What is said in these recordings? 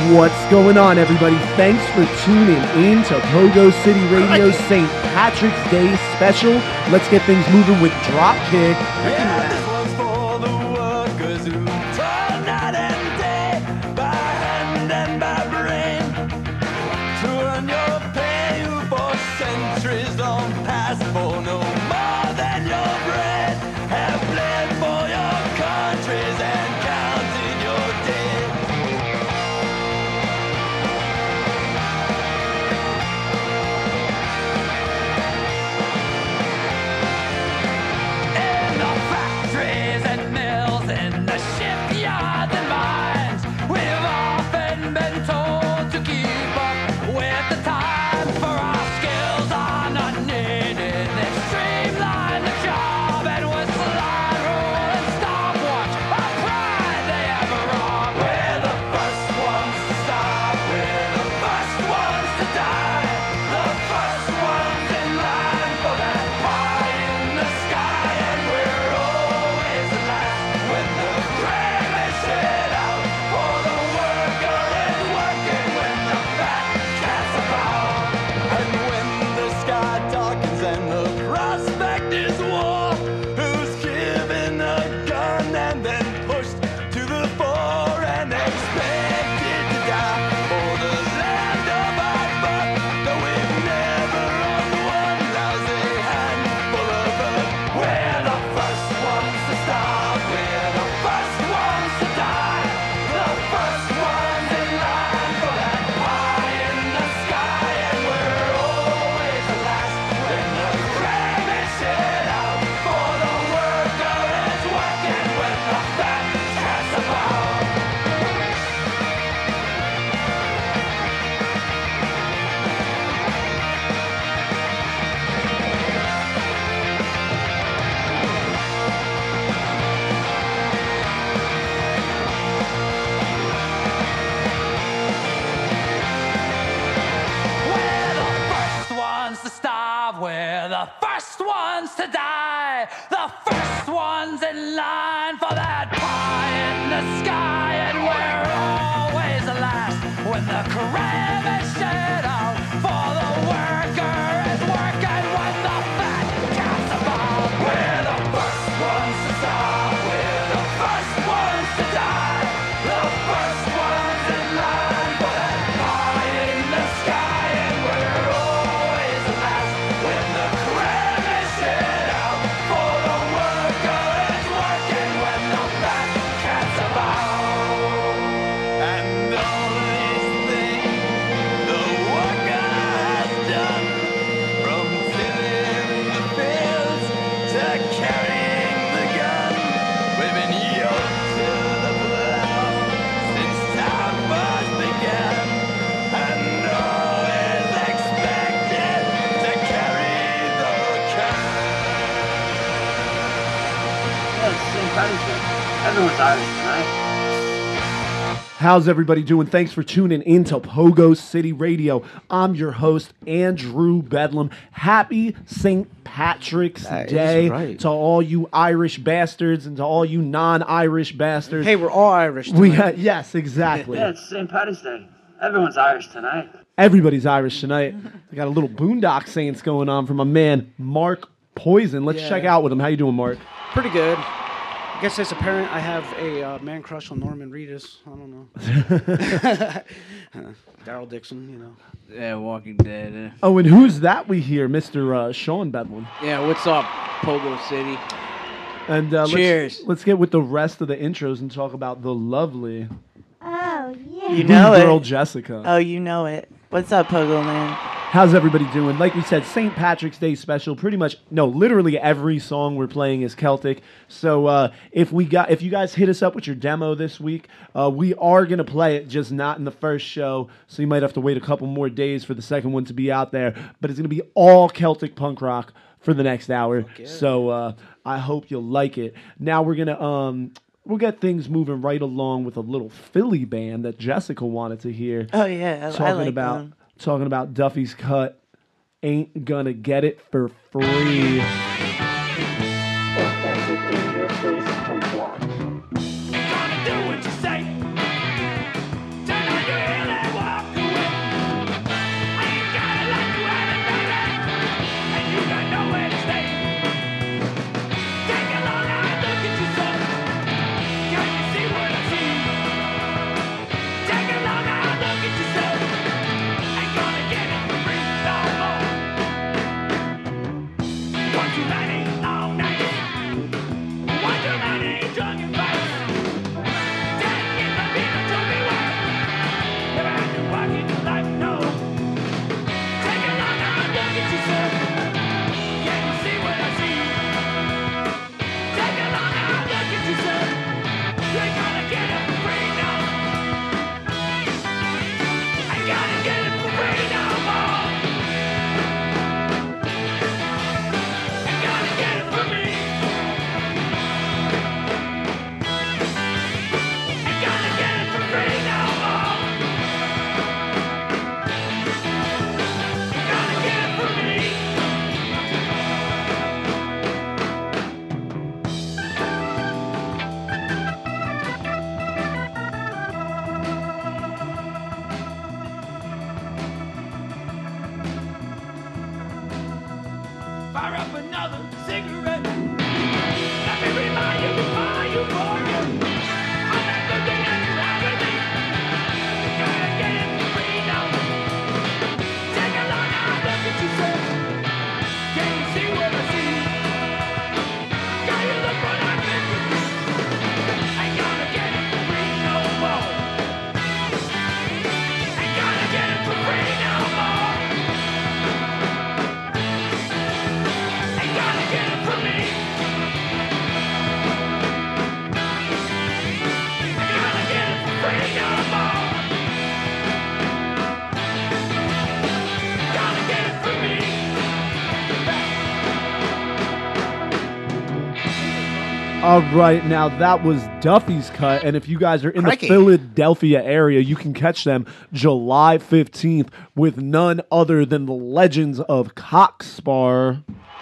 What's going on, everybody? Thanks for tuning in to Pogo City Radio's St. Patrick's Day special. Let's get things moving with Dropkick. Yeah, this one's for the workers who toil night and day, by hand and by brain, to earn your pay, who for centuries long past, for no more than your bread, have bled for your countries and counted your dead. In the factories and mills, in the shipyards and mines, we've often been told to keep up with the times, for our skills are not needed. They've streamlined the job and whistle and roll and stopwatch our pride they have robbed. We're the first ones to stop, we're the first ones to die, the first ones in line for that pie in the sky, and we're always the last when the grain is shed out, for the worker is working when the fat cat's about. And when the sky darkens and the prospect is war, who's given a gun and then pushed to the fore and expected to die for the land of our birth, though we've never owned one lousy handful of earth. We're the first ones to start, we're the first ones to die, the first ones in line for that pie in the sky, and we're always the last when the crab is shed out, for the worker is working when the fat cat's about. We're the first ones to starve, we're the first ones to die, the first ones in line for that pie in the sky, and we're always the last when the crab is shed out, for the worker is working when the fat cat's about. We're the first ones to starve, we're the first ones to die, the first ones in line for that pie in the sky, and we're always the last when the crab is shed out, for the worker is working when the fat cat's about. And all these things the worker has done, from tilling the fields to carrying the gun, we've been yoked to the plow since time first began, and always expected to carry the can. Yeah, it's St. Patrick's Day. Everyone's Irish tonight. How's everybody doing? Thanks for tuning in to Pogo City Radio. I'm your host, Andrew Bedlam. Happy St. Patrick's That is Day right. to all you Irish bastards and to all you non-Irish bastards. Hey, we're all Irish. we tonight. yes, exactly. Yeah, it's St. Patrick's Day. Everyone's Irish tonight. Everybody's Irish tonight. I got a little Boondock Saints going on from my man Mark Poison. Let's Yeah. check out with him. How you doing, Mark? Pretty good. I guess as a parent, I have a man crush on Norman Reedus. I don't know. Daryl Dixon, you know. Yeah, Walking Dead. Oh, and who's that we hear? Mr. Sean Bedlam. Yeah, what's up, Pogo City? And Cheers. Let's get with the rest of the intros and talk about the lovely Oh, yeah. You know blue girl it. Jessica. Oh, you know it. What's up, Pogo Man? How's everybody doing? Like we said, St. Patrick's Day special. Pretty much, no, literally every song we're playing is Celtic. So if you guys hit us up with your demo this week, we are gonna play it, just not in the first show. So you might have to wait a couple more days for the second one to be out there. But it's gonna be all Celtic punk rock for the next hour. yeah. So I hope you'll like it. Now we're gonna we'll get things moving right along with a little Philly band that Jessica wanted to hear. Oh, yeah. I like them. Talking about Duffy's Cut, Ain't Gonna Get It for Free. Gonna do what you say. Turn on your another cigarette. Let me remind you before you pour it. I'm not looking at you happily. You gotta get it free now. Take a long hard look at yourself. Can you see what I see? Can you look what I've been through? Ain't gonna get it free no more. Ain't gonna get it for free no more. Ain't gonna get it from me. Ain't gonna get it for free no more. Gonna get it from me. All right, now that was Duffy's Cut, and if you guys are in Crikey. the Philadelphia area, you can catch them July 15th with none other than the legends of Cockspar.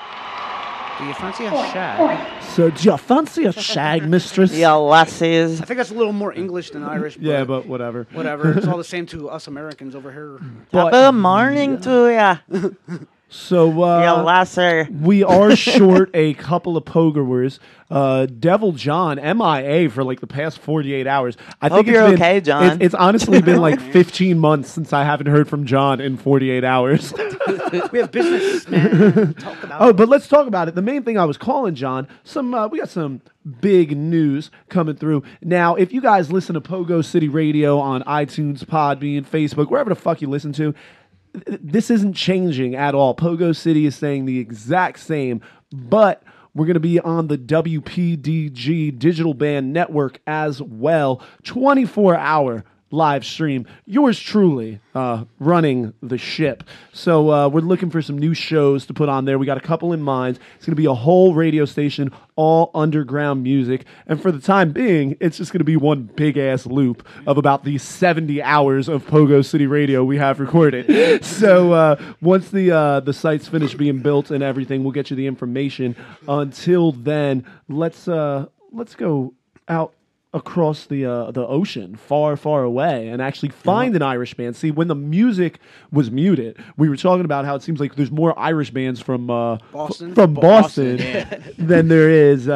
Do you fancy a shag? So, do you fancy a shag, mistress? Yeah, lassies. I think that's a little more English than Irish. But Yeah, but whatever. whatever. It's all the same to us Americans over here. But- Good morning to ya. So, Yeah, lasser. we are short a couple of pogoers. Devil John, MIA for like the past 48 hours. I Hope think you're it's been, okay, John. It's honestly been like 15 months since I haven't heard from John in 48 hours. We have business, man. Talk about Oh, but let's talk about it. The main thing I was calling, John, we got some big news coming through. Now, if you guys listen to Pogo City Radio on iTunes, Podbean, Facebook, wherever the fuck you listen to, this isn't changing at all. Pogo City is staying the exact same, but we're going to be on the WPDG Digital Band Network as well. 24-hour live stream. Yours truly running the ship. So we're looking for some new shows to put on there. We got a couple in mind. It's going to be a whole radio station, all underground music. And for the time being, it's just going to be one big-ass loop of about the 70 hours of Pogo City Radio we have recorded. So once the site's finished being built and everything, we'll get you the information. Until then, let's go out across the ocean, far, far away, and actually find an Irish band. See, when the music was muted, we were talking about how it seems like there's more Irish bands from Boston? from Boston, yeah. than there is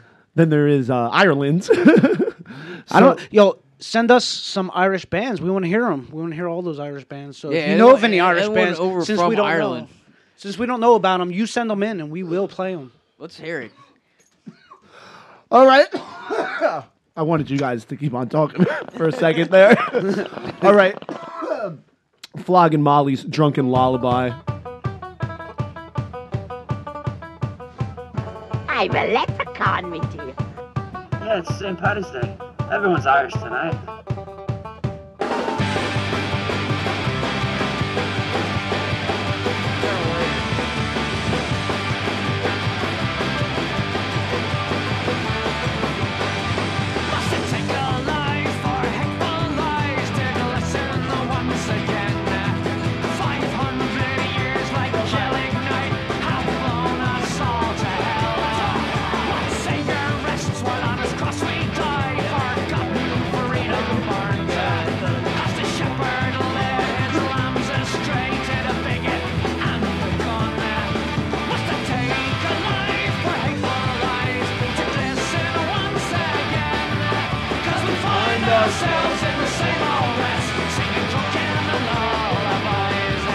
Ireland. I don't. Yo, send us some Irish bands. We want to hear them. We want to hear all those Irish bands. So Yeah, if you know of any anyone- Irish anyone bands, over since from we don't Ireland. know, since we don't know about them, you send them in and we will play them. Let's hear it. All right. I wanted you guys to keep on talking for a second there. All right. Flogging Molly's Drunken Lullaby. I'm a leprechaun, me dear. Yeah, it's St. Paddy's Day. Everyone's Irish tonight. Must it take a life or a heck of a life to listen once again? 500 years like killing night have blown us all to hell. What Savior rests while on his cross we die, forgotten freedom burns. As the shepherd led his lambs astray to the bigot and the gun. Must it take a life for hateful lies to listen once again? 'Cause we find ourselves in the same old mess, singing drunken lullabies.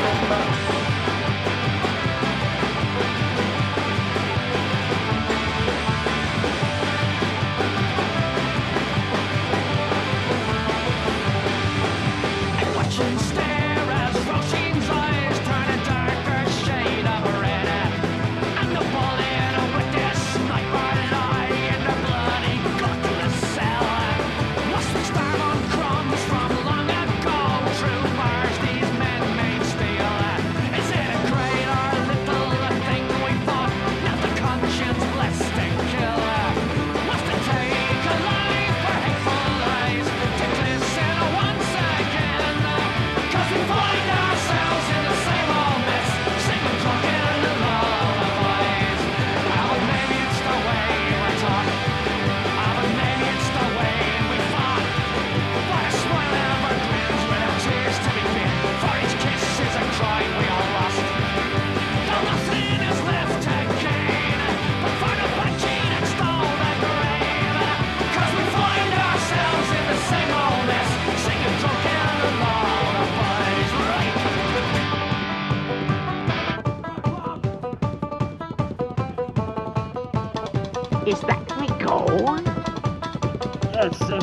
I watch and stare as Roshin's eyes turn a darker shade of red. And the bullet with this sniper lie in the bloody gutless cell. Must we starve on crime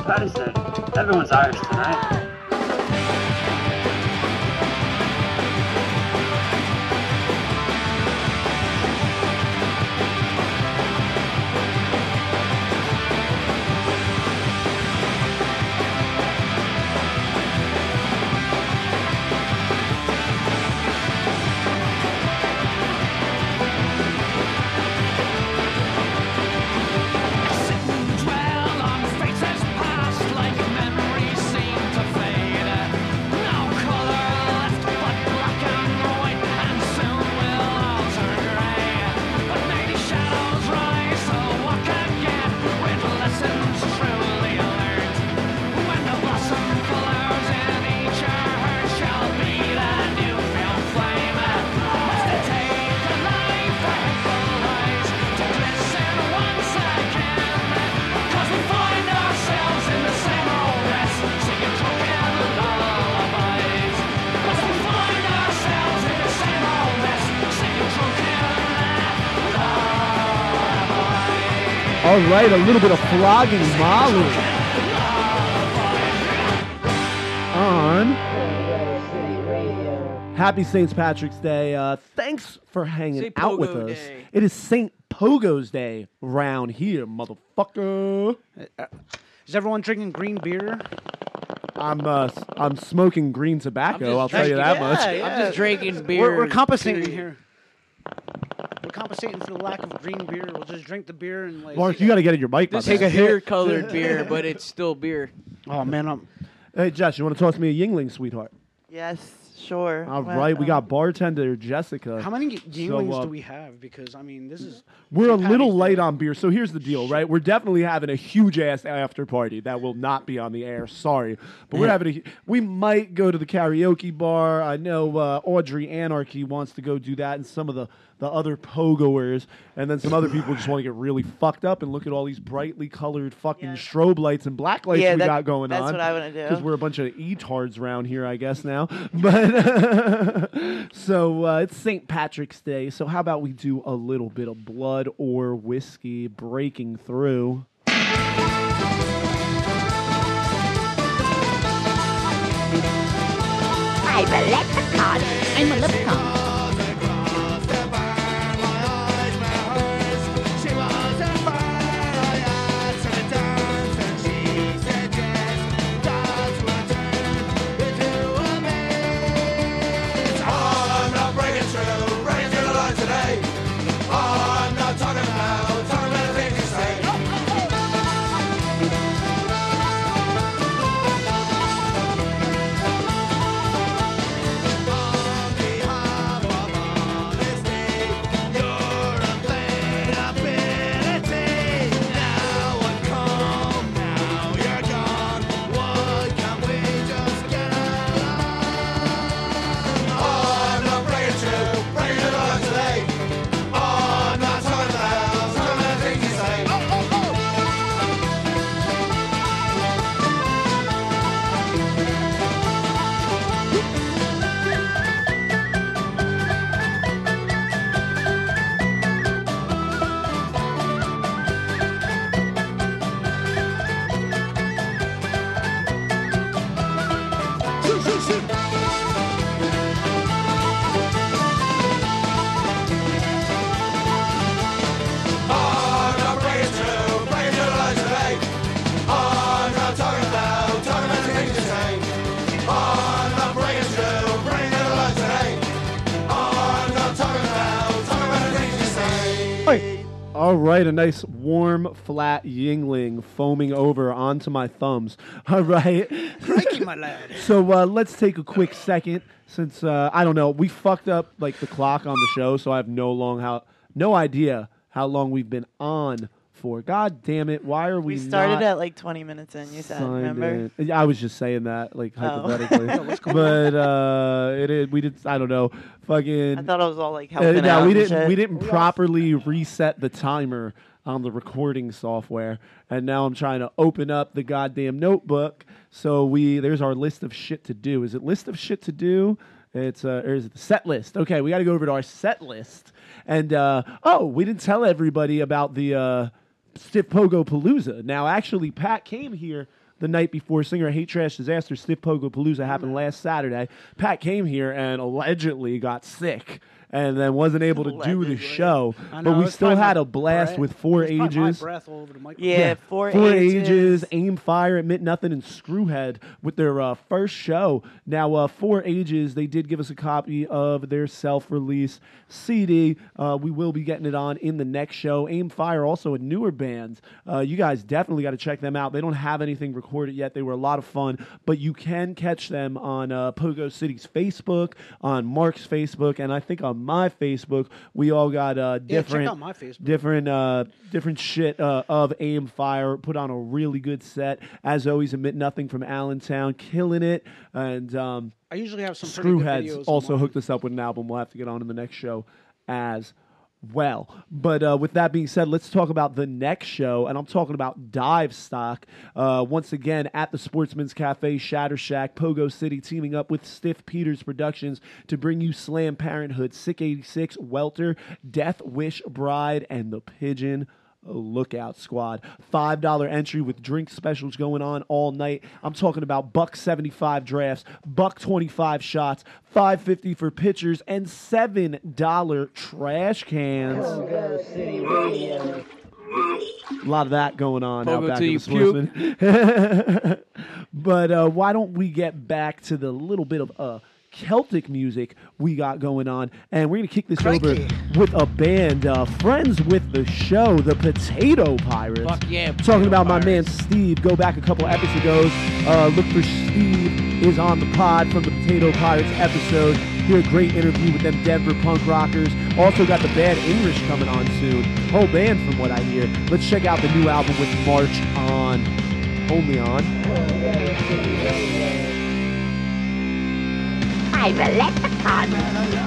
Patty's Day. Everyone's Irish tonight. Dwell on faces past like memories seem to fade. No color left but black and white, and soon we'll all turn gray. But maybe shadows rise to walk again with lessons truly learned. When the blossom flowers in each heart shall be the new found flame. Must it take a life for hateful eyes to glisten once again? 'Cause we find ourselves in the same old mess, singing drunken lullabies. 'Cause we find ourselves in the same old mess, singing drunken lullabies. All right, a little bit of flogging Molly on Happy St. Patrick's Day. Thanks for hanging St. out with Pogo us. Day. It is St. Pogo's Day round here, motherfucker. Is everyone drinking green beer? I'm smoking green tobacco. just I'll tell you that drinking- much. I'm just drinking beer. We're compensating here. We're compensating for the lack of green beer. We'll just drink the beer and like. Mark, you got to get in your mic. This my is man. beer-colored beer, but it's still beer. Oh man, Hey, Jess, you want to toss me a Yingling, sweetheart? Yes, sure. All Well, right, we got bartender Jessica. how many Yinglings So, do we have? Because I mean, this is. We're a St. little Patty's light Day. on beer, so here's the deal, right? We're definitely having a huge ass after party that will not be on the air. Sorry, but we're having we might go to the karaoke bar. I know Audrey Anarchy wants to go do that, and some of the other pogoers, and then some other people just want to get really fucked up and look at all these brightly colored fucking Yeah. strobe lights and black lights Yeah, we that- got going that's on. what I wanna do. Because we're a bunch of etards around here, I guess now. But so it's St. Patrick's Day. So how about we do a little bit of blood or whiskey breaking through? I'm a leprechaun. I'm a leprechaun. I'm not breaking through the line today. I'm not talking about things you say. On behalf of honesty, your unplayability. Now I'm calm, now you're gone. Why can't we just get along? I'm not breaking through the line today. I'm not talking about things you say. I'm not breaking through the line today. I'm not talking about things you say. I'm not breaking through the line today. I'm not talking about things you say. All right, a nice warm, flat Yingling foaming over onto my thumbs. All right. Crikey, my lad. So let's take a quick second since I don't know, we fucked up like the clock on the show, so I have no idea how long we've been on for. God damn it! Why are we? We started not at like 20 minutes in, you said, signed remember? in? Yeah, I was just saying that like Oh. hypothetically, but we did. I don't know. Fucking. I thought I was all like helping yeah, out we and didn't. shit. We didn't properly reset the timer on the recording software, and now I'm trying to open up the goddamn notebook. So there's our list of shit to do. Is it list of shit to do? It's or is it the set list? Okay, we got to go over to our set list. And we didn't tell everybody about the Stiff Pogo Palooza. Now, actually, Pat came here the night before Singer Hate Trash Disaster Stiff Pogo Palooza happened last Saturday. Pat came here and allegedly got sick and then wasn't able to do the Allegedly. show. I But know, we it's still probably had my a blast breath. with Four It's probably my Ages. breath all over the microphone. Yeah, Four Ages, Ages. Aim Fire, Admit Nothing, and Screwhead with their first show. Now, Four Ages, they did give us a copy of their self-release CD. We will be getting it on in the next show. Aim Fire, also a newer band. You guys definitely got to check them out. They don't have anything recorded yet. They were a lot of fun, but you can catch them on Pogo City's Facebook, on Mark's Facebook, and I think on my Facebook. We all got different, check out my Facebook. different shit of Aim Fire. Put on a really good set. As always, Admit Nothing from Allentown, killing it. And I usually have some pretty good Screwheads videos. also online. hooked us up with an album we'll have to get on in the next show as well. But with that being said, let's talk about the next show, and I'm talking about Dive Stock. Once again, at the Sportsman's Cafe, Shatter Shack, Pogo City, teaming up with Stiff Peters Productions to bring you Slam Parenthood, Sick 86, Welter, Death Wish Bride, and the Pigeon Lookout Squad. $5 entry with drink specials going on all night. I'm talking about $1.75 drafts, $1.25 shots, $5.50 for pitchers, and $7 trash cans. A lot of that going on out Pogo back till in you the Sportsman. But why don't we get back to the little bit of Celtic music we got going on, and we're going to kick this over with a band friends with the show, the Potato Pirates. Fuck yeah, Talking about my man Pirates. Steve. Go back a couple episodes. Look for Steve is on the pod from the Potato Pirates episode. Hear a great interview with them Denver punk rockers. Also got the band English coming on soon. Whole band from what I hear. Let's check out the new album with March on. Only on. I will let the con.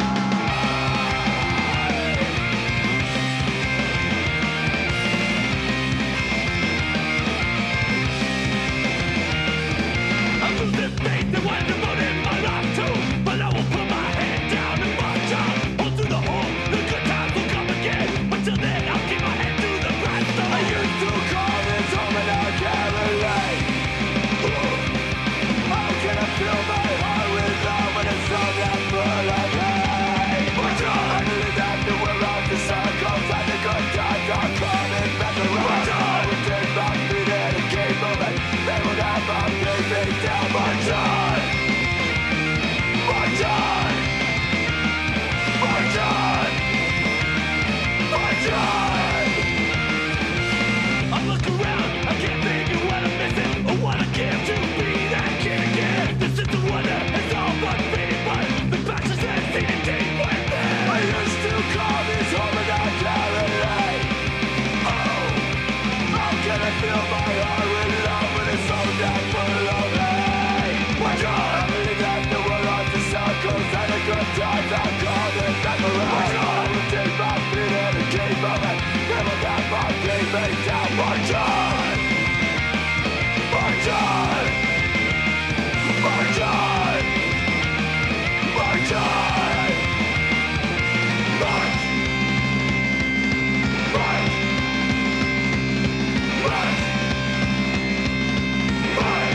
I'm losing faith in what devoted my life to, but I will put my head down and march on. Hold through the hole, the good times will come again. But till then, I'll keep my head to the grindstone. I used to call this home and now Caroline. How can I fill my heart with love when it's so damn full of hate? But I believe that the world of the circles and the good times are coming back around. I will take my feet and keep moving. They will never keep me down. March on! March on! March on! March on! I look around, I can't think of what I'm missing or what I give to be that kid again. This is the wonder, it's all but faded, but the passion's that seated deep within. I used to call this home and I Caroline. Oh, how can I fill my heart with love when it's so damn full of hate? Watch out! I believe that the world of the circles and the good times are coming back around. Watch out! I will take my feet and keep moving. Never let my feet me down. March on! March on! March on! March on! March! March! March! March!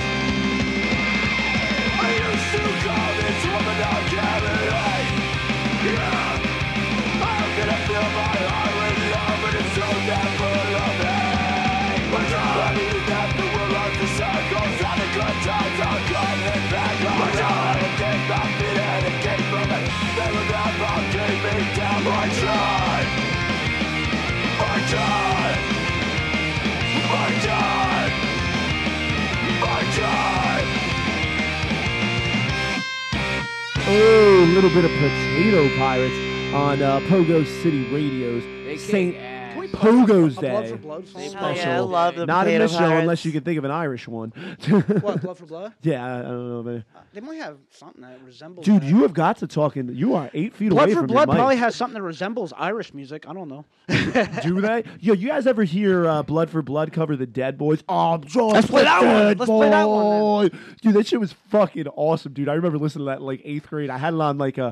I used to call this woman a Caroline. Yeah! How can I fill my heart with love when it's so damn full of hate? But I believe that the world of the circles and the good times are coming back around. I will take my feet and keep moving. They will never keep me down. March on! March on! March on! March on! Oh, a little bit of Potato Pirates on Pogo City Radio's They St. kick ass. Can we play Pogo's a Blood Day. for Blood song? Oh, yeah, I love the Not in Potato this show Pirates. unless you can think of an Irish one. What, Blood for Blood? Yeah, I don't know. Man. They might have something that resembles Dude, that. you have got to talk in. You are 8 feet Blood away for from Blood your probably mic. has something that resembles Irish music. I don't know. Do they? Yo, you guys ever hear Blood for Blood cover the Dead Boys? Oh, I'm just Let's play that one. Dead Let's play that one, Boy. Dude, that shit was fucking awesome, dude. I remember listening to that in like 8th grade. I had it on like a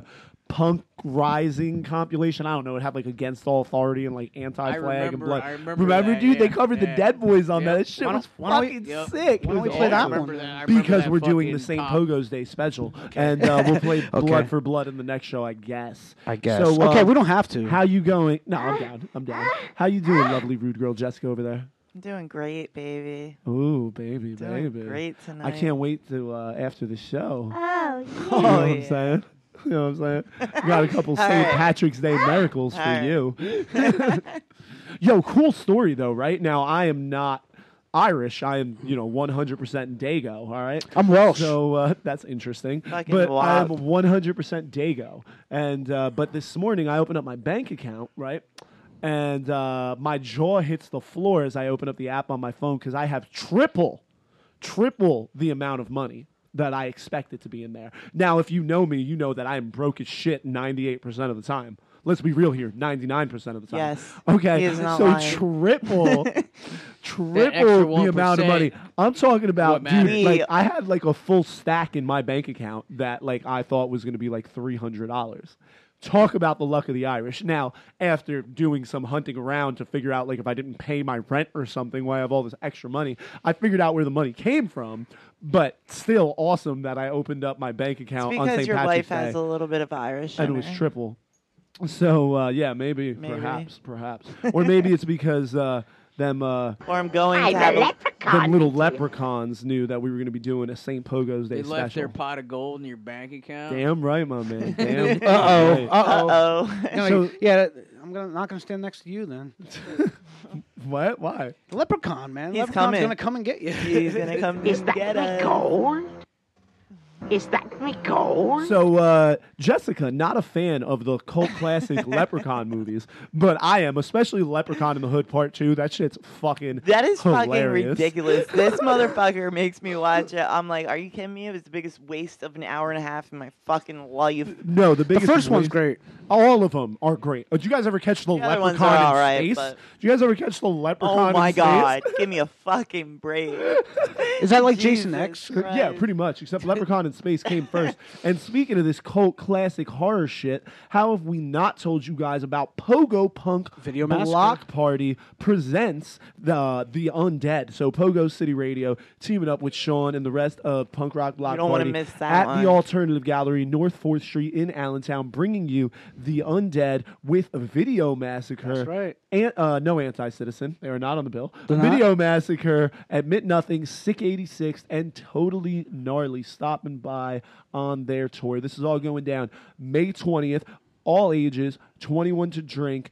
Punk Rising compilation. I don't know. It had like Against All Authority and like Anti-Flag and Blood. I remember that, dude? They yeah, covered the yeah. Dead Boys on Yep. that. That shit was why don't we- fucking Yep. sick. Why don't It we was play that awesome. I one? remember that. I remember Because that we're doing the fucking St. pop. Pogo's Day special, and we'll play Blood for Blood in the next show, I guess. So, okay, we don't have to. How you going? No, I'm down. I'm down. How you doing, lovely rude girl Jessica over there? I'm doing great, baby. Ooh, baby, Doing baby. great tonight. I can't wait to after the show. Oh, You yeah. know what I'm yeah. saying? You know what I'm saying? Got a couple All St. right. Patrick's Day miracles for All right. you. Yo, cool story though, right? Now I am not Irish. I am, 100% Dago. All right. I'm Welsh. So that's interesting. Fucking But I am wop. 100% Dago. And but this morning I opened up my bank account, right? And my jaw hits the floor as I open up the app on my phone because I have triple the amount of money that I expected to be in there. Now, if you know me, you know that I am broke as shit 98% of the time. Let's be real here, 99% of the time. Yes. Okay. He is not So lying. triple extra the amount of 1%. money. I'm talking about, What dude, matters. like I had like a full stack in my bank account that like I thought was going to be like $300. Talk about the luck of the Irish. Now, after doing some hunting around to figure out like if I didn't pay my rent or something, why I have all this extra money, I figured out where the money came from. But still awesome that I opened up my bank It's account on because St. your Patrick's wife Day, has a little bit of Irish and it in was her. triple. So yeah, maybe. perhaps, or maybe it's because them Or I'm going I'm to a have a leprechaun. little leprechauns knew that we were going to be doing a St. Pogo's Day They left special. their pot of gold in your bank account. Damn right, my man. Damn. Uh-oh. right. Uh-oh. Uh-oh. No, So- yeah, I'm not gonna stand next to you then. What? Why? The leprechaun, man. He's Leprechaun's coming. gonna come and get you. He's going to come Is and that get me us. gold? Is that me gold? So, Jessica, not a fan of the cult classic Leprechaun movies, but I am, especially Leprechaun in the Hood Part 2. That shit's fucking That is fucking hilarious. ridiculous. This motherfucker makes me watch it. I'm like, are you kidding me? It was the biggest waste of an hour and a half in my fucking life. No, the The biggest first one's waste- great. All of them are great. Did you guys ever catch the The other ones Leprechaun are in alright, space? but- Did you guys ever catch the Leprechaun Oh my in space? god. Give me a fucking break. Is that like Jason Jesus X? Christ. Yeah, pretty much. Except Leprechaun in Space came first. And speaking of this cult classic horror shit, how have we not told you guys about Pogo Punk Video Block Massacre? Party presents the Undead? So Pogo City Radio teaming up with Sean and the rest of Punk Rock Block You don't wanna Party miss that at one. the Alternative Gallery, North 4th Street in Allentown, bringing you the Undead with a Video Massacre. That's right. And no Anti-Citizen. They are not on the bill. They're not? Video Massacre, Admit Nothing, Sick 86, and Totally Gnarly stopping by on their tour. This is all going down May 20th. All ages, 21 to drink.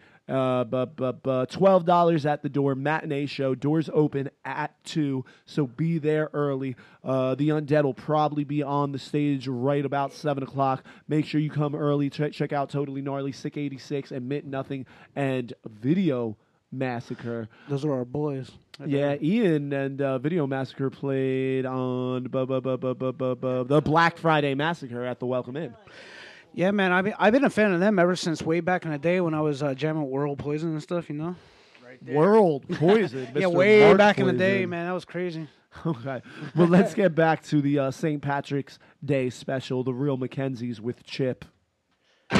$12 at the door. Matinee show. Doors open at 2, so be there early. The Undead will probably be on the stage right about 7 o'clock. Make sure you come early. Check out Totally Gnarly, Sick 86, Admit Nothing, and Video Massacre. Those are our boys. Yeah, Ian and Video Massacre played on the Black Friday Massacre at the Welcome Inn. Yeah, man. I've been a fan of them ever since way back in the day when I was jamming World Poison and stuff. You know. World Poison. Yeah, Mr. way Mark back in the Poison. day, man. That was crazy. Okay. Well, let's get back to the St. Patrick's Day special, The Real Mackenzies with Chip. Is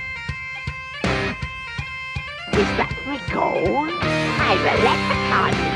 that me gold? I'm a leprechaun.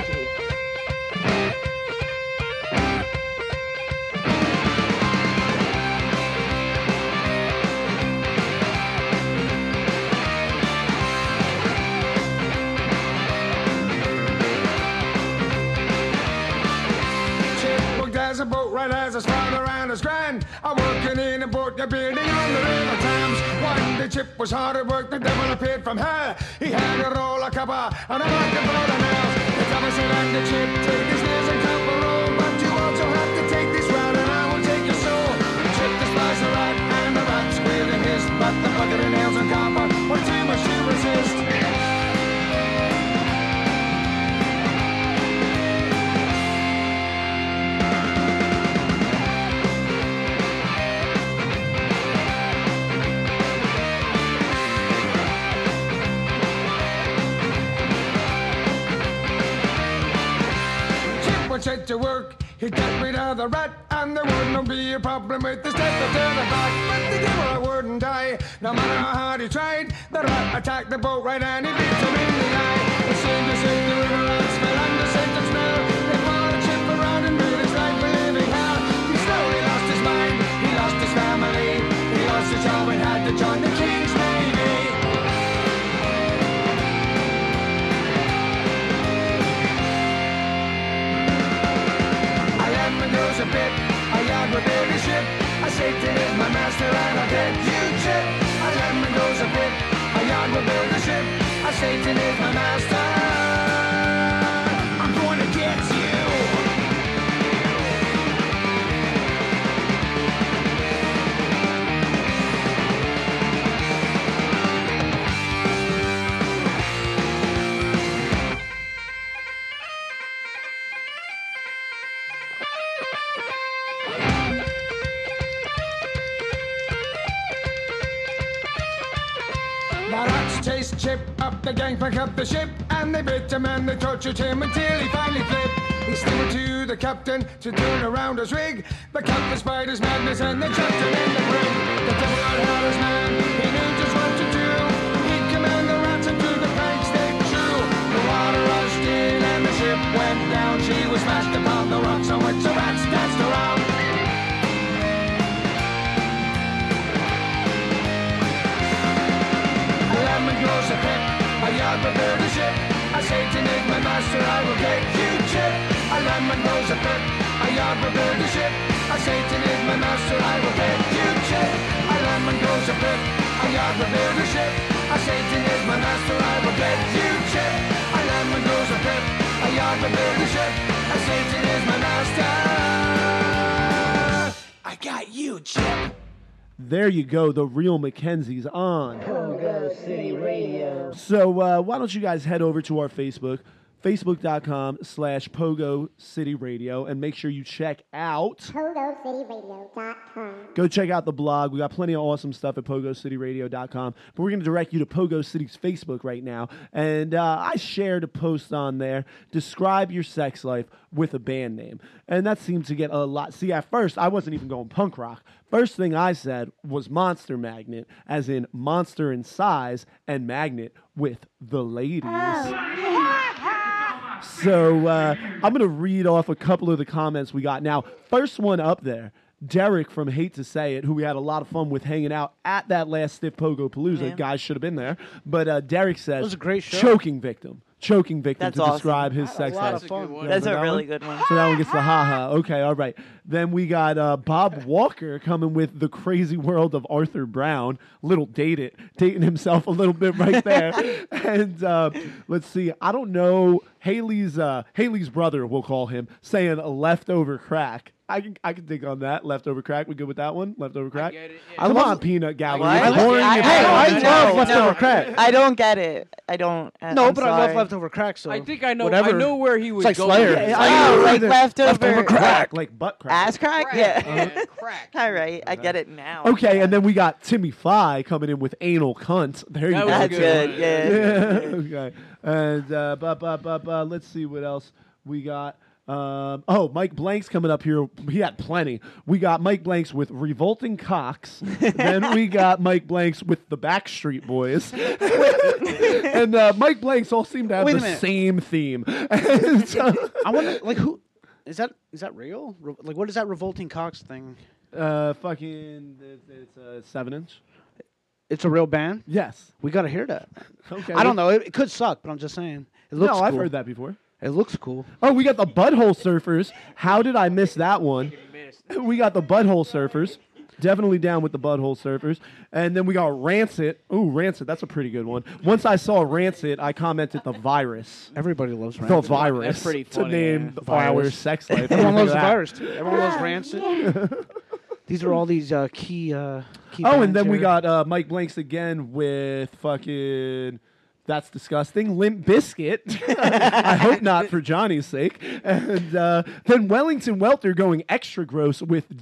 Chip worked as a boat right as his father and his grand. I'm working in a boat, you're building on the river Thames. One day Chip was hard at work, the devil appeared from hell. He had a roll of copper and a bucket full of nails. The devil said, "And the Chip, take his nails and cut the roll, but you also have to take this round, and I will take your soul." Chip despised the rat and the rat squealed and hissed, but the bucket of nails and copper were too much to resist. Chip was set to work. He got rid of the rat, and there wouldn't be a problem with the step to the back. But the devil wouldn't die, no matter how hard he tried. The rat attacked the boat right, and he beat him in the eye. The sailors in the river rats fell under Satan's spell. They followed the ship around and made his life a living hell. He slowly lost his mind, he lost his family, he lost his job and had to join the King's Navy. Goes a bit, a yard will build a ship. A Satan is my master and I'll get you chip. A lemon goes a bit, a yard will build a ship. A Satan is my master. I'm going to get you. Chased Chip up the gangplank of the ship, and they bit him and they tortured him until he finally flipped. He stumbled to the captain to turn around his rig. The captain spied his madness and they chucked him in the brig. The devil had his man, he knew just what to do. He'd command the rats into the planks they drew. The water rushed in and the ship went down. She was smashed upon the rocks on which the rats danced around. Goes a pip, a yard will build a ship. A Satan is my master, I will get you chip. A lemon goes a pip, a yard will build a ship. A Satan is my master, I will get you chip. A lemon goes a pip, a yard will build a ship. A Satan is my master, I will get you chip. A lemon goes a pip, a yard will build a ship. A Satan is my master. I got you, Chip. There you go. The Real Mackenzies on Pogo City Radio. So why don't you guys head over to our Facebook, facebook.com/Pogo City Radio, and make sure you check out PogoCityRadio.com. Go check out the blog. We got plenty of awesome stuff at PogoCityRadio.com. But we're going to direct you to Pogo City's Facebook right now. And I shared a post on there. Describe your sex life with a band name. And that seemed to get a lot. See, at first, I wasn't even going punk rock. First thing I said was Monster Magnet, as in monster in size and magnet with the ladies. So I'm going to read off a couple of the comments we got. Now, first one up there, Derek from Hate to Say It, who we had a lot of fun with hanging out at that last Stiff Pogo Palooza. Yeah. Guys should have been there. But Derek says, It was a great show. choking victim That's to awesome. describe his That's sex a lot life. of fun. You That's remember a that really one? good one. So that one gets the haha. Okay, all right. Then we got Bob Walker coming with The Crazy World of Arthur Brown. Little dating himself a little bit right there. And let's see. I don't know. Haley's brother, we'll call him, saying a leftover crack. I can dig on that. Leftover crack. We good with that one? Leftover crack? get it, yeah. Come on, Peanut Gallery. What? You're boring I- as I- hell. I love no, leftover no. crack. I don't get it. I don't. No, I'm but I sorry. love leftover crack. So I think I know. Whatever. I know where he was It's like going. Slayer. Yeah, Oh, like Leftover leftover crack. Like butt crack. ass crack? crack. Yeah. Crack. All right, I get it now. Okay, and then we got Timmy Fly coming in with anal cunt. There you That go. was a That's good good. one. Yeah. Okay. And let's see what else we got. Mike Blanks coming up here. He had plenty. We got Mike Blanks with Revolting Cocks. Then we got Mike Blanks with the Backstreet Boys. And Mike Blanks all seem to have Wait a the minute. same theme. And so, I wonder, like, who is that? Is that real? Like, what is that revolting Cox thing? it's a 7-inch. It's a real band. Yes. We gotta hear that. Okay. I don't know. It could suck, but I'm just saying. It looks No, cool. I've heard that before. It looks cool. Oh, we got the Butthole Surfers. How did I miss that one? We got the Butthole Surfers. Definitely down with the Butthole Surfers. And then we got Rancid. Ooh, Rancid. That's a pretty good one. Once I saw Rancid, I commented the virus. Everybody loves The Rancid. virus. That's pretty To funny, name yeah. our Virus. sex life. Everyone loves the Look at that. virus too. Everyone loves Rancid. These are all these key. Oh, bands and then we here. got Mike Blanks again with fucking... That's disgusting. Limp Biscuit. I hope not for Johnny's sake. And then Wellington Welter going extra gross with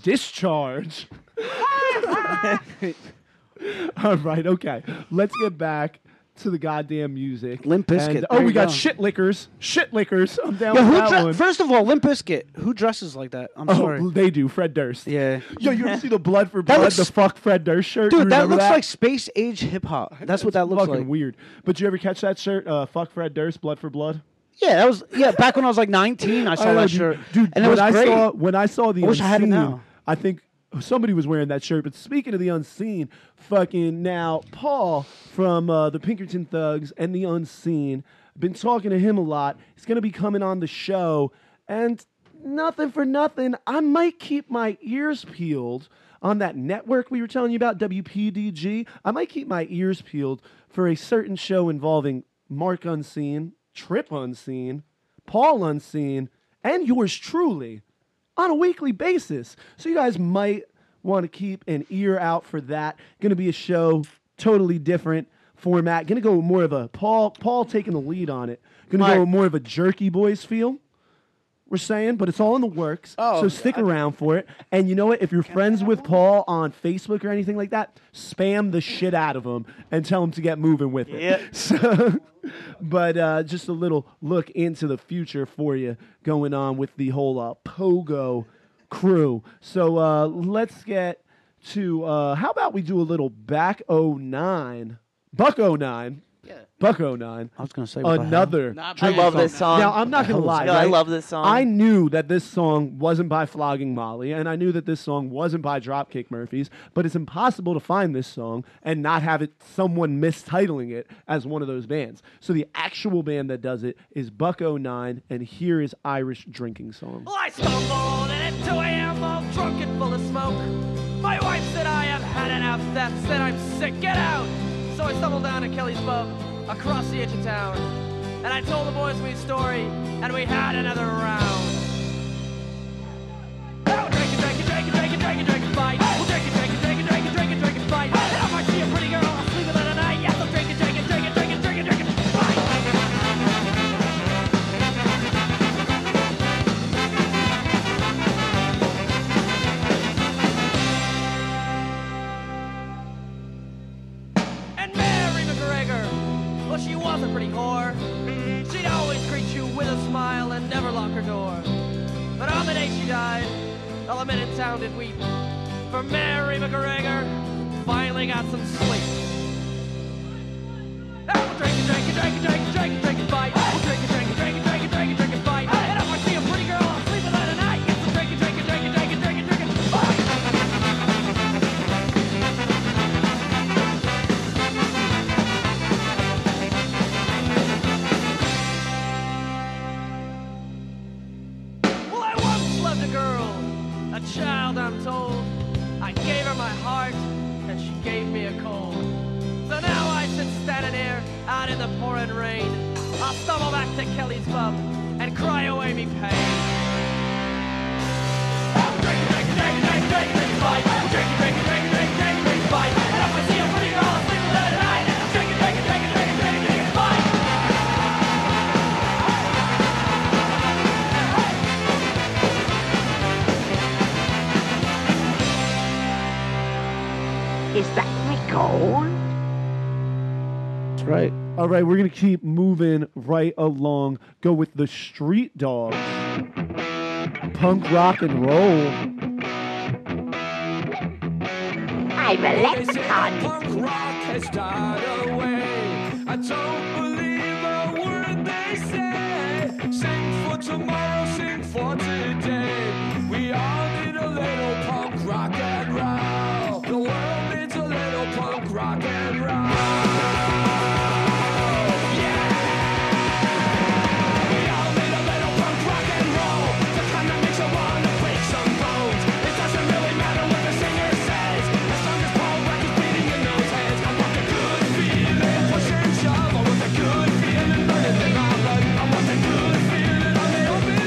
Discharge. All right, okay. Let's get back to the goddamn music. Limp Bizkit, And, there oh, you we got go. Shit Lickers. Shit Lickers. I'm down Yeah, with that one. first of all, Limp Bizkit. Who dresses like that? I'm Oh, sorry. they do. Fred Durst. Yeah. Yo, you ever see the Blood for Blood, looks- the fuck Fred Durst shirt? You Dude, that remember looks like space age hip hop. That's what that looks fucking like. weird. But you ever catch that shirt? Fuck Fred Durst, Blood for Blood. Yeah, that was back when I was like 19, I saw know, that dude. shirt. Dude, and it was great. When I saw the I wish I had it Unseen, now. I think somebody was wearing that shirt. But speaking of the Unseen, fucking now Paul from the Pinkerton Thugs and the Unseen, been talking to him a lot. He's gonna be coming on the show, and nothing for nothing, I might keep my ears peeled on that network we were telling you about, WPDG. I might keep my ears peeled for a certain show involving Mark Unseen, Trip Unseen, Paul Unseen, and yours truly on a weekly basis. So you guys might want to keep an ear out for that. Going to be a show totally different format. Going to go more of a Paul taking the lead on it. Going to go more of a Jerky Boys feel. We're saying, but it's all in the works. So stick around for it. And you know what? If you're friends with Paul on Facebook or anything like that, spam the shit out of him and tell him to get moving with it. Yep. So, but just a little look into the future for you going on with the whole Pogo crew. So let's get to, how about we do a little Buck 09. Buck 09. I was going to say Another. Not I bad. love this song. Now, I'm not going to lie. No, I right? love this song. I knew that this song wasn't by Flogging Molly, and I knew that this song wasn't by Dropkick Murphys, but it's impossible to find this song and not have it someone mistitling it as one of those bands. So the actual band that does it is Buck 09, and here is Irish Drinking Song. Well, I stumbled in at 2 a.m. all drunk and full of smoke. My wife said I have had enough. That said I'm sick, get out. So I stumbled down to Kelly's Pub across the edge of town. And I told the boys my story, and we had another round. Oh, drink and fight. We'll drink and fight. And if I see a pretty girl, I'll sleep with her tonight. Yes, I'll drink and fight. And Mary McGregor, well, she was a pretty whore. She'd always greet you with a smile and never lock her door. But on the day she died, all the men in town did weep. For Mary McGregor finally got some sleep. Oh, we'll drink and fight. We'll drink and fight. And if I see a pretty girl, I'll sleep with her tonight. Yes, we'll drink and fight. Well, I once loved a girl, a child I'm told. I gave her my heart, and she gave me a cold. So now I sit standing here, out in the pouring rain. I'll stumble back to Kelly's Pub, and cry away me pain. Oh, drink and fight. Drink and fight. And if I see a pretty girl, I'll sleep with her tonight. Drink and fight. Is that me gold? That's right. All right, we're going to keep moving right along. Go with the Street Dogs. Punk rock and roll. I'm a leprechaun. Punk rock has died away. I don't believe a word they say. Sing for tomorrow, sing for today. We all need a little punk rock and roll. The world needs a little punk rock and roll. Yeah! We all need a little punk rock and roll. The kind that makes you wanna break some bones. It doesn't really matter what the singer says, as long as Paul Record's beating in those hands. I want the good feeling, push and shove. I want the good feeling, burning in my blood. I want the good feeling on the open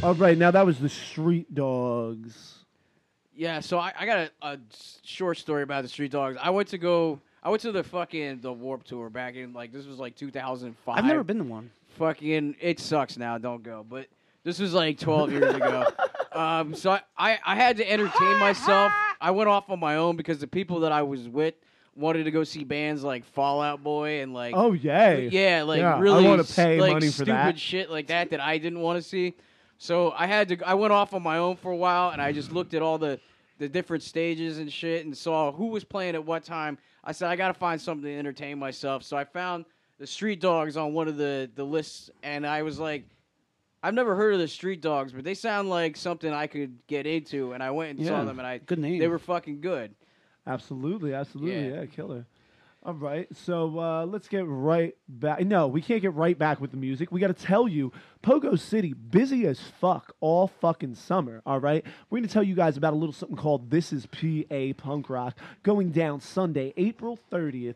All right, now that was the Street Dogs. Yeah, so I got a short story about the Street Dogs. I went to the Warped Tour back in this was 2005. I've never been to one. Fucking, it sucks now. Don't go. But this was 12 years ago. So I had to entertain myself. I went off on my own because the people that I was with wanted to go see bands like Fall Out Boy and Oh yay! yeah, I really want to pay money for stupid that. shit like that I didn't want to see. So I went off on my own for a while and I just looked at all the different stages and shit and saw who was playing at what time. I said I got to find something to entertain myself. So I found the Street Dogs on one of the lists and I was like, I've never heard of the Street Dogs, but they sound like something I could get into. And I went and saw them and good name. They were fucking good. Absolutely, Yeah. yeah, killer. All right, so let's get right back. No, we can't get right back with the music. We got to tell you, Pogo City, busy as fuck all fucking summer, all right? We're going to tell you guys about a little something called This Is PA Punk Rock, going down Sunday, April 30th,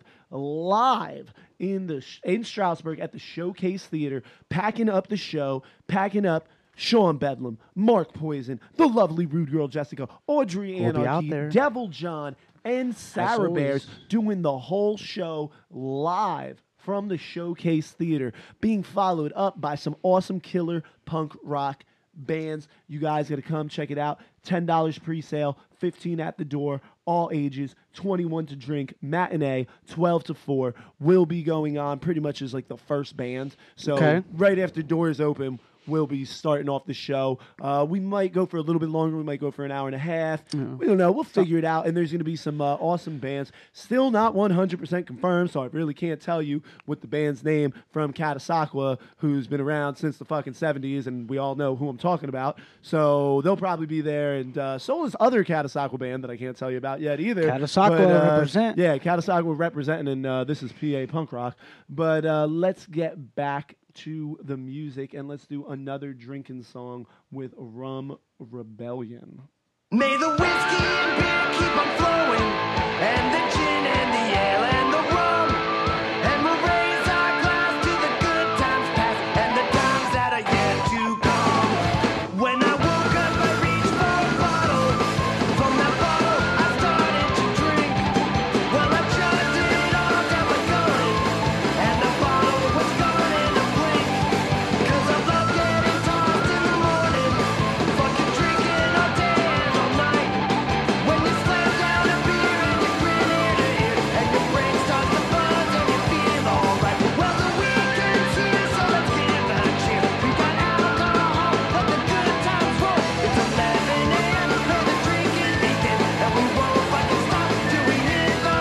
live in Stroudsburg at the Showcase Theater, packing up the show, packing up Sean Bedlam, Mark Poison, the lovely Rude Girl Jessica, Audrey We'll be out Anarchy, there. Devil John, and Sarah always. Bears doing the whole show live from the Showcase Theater, being followed up by some awesome killer punk rock bands. You guys got to come check it out. $10 pre-sale, $15 at the door, all ages, 21 to drink, matinee, 12 to 4. Will be going on pretty much as the first band. So right after doors open, we'll be starting off the show. We might go for a little bit longer. We might go for an hour and a half. We don't know. We'll figure it out. And there's going to be some awesome bands. Still not 100% confirmed, so I really can't tell you what the band's name from Catasauqua, who's been around since the fucking 70s, and we all know who I'm talking about. So they'll probably be there. And so is other Catasauqua band that I can't tell you about yet either. Catasauqua represent. Yeah, Catasauqua representing, and This Is PA Punk Rock. But let's get back to the music, and let's do another drinking song with Rum Rebellion. May the whiskey and beer keep on flowing, and the gin and the ale and the rum, and we'll raise our glass to the good times past and the times that are yet to come. When I woke up, I reached for a bottle. From that bottle, I started to drink. Well, I chugged it all down my gullet, and the bottle was gone in a blink. 'Cause I love getting tossed in the morning, fucking drinking all day and all night. When you slam down a beer and you grin ear to ear, and your brain starts to buzz and you feel alright. Well, the weekend's here, so let's give it a cheer. We got alcohol, let the good times roll. It's 11 a.m., no, the drinking begins, and we won't fucking stop till we hit the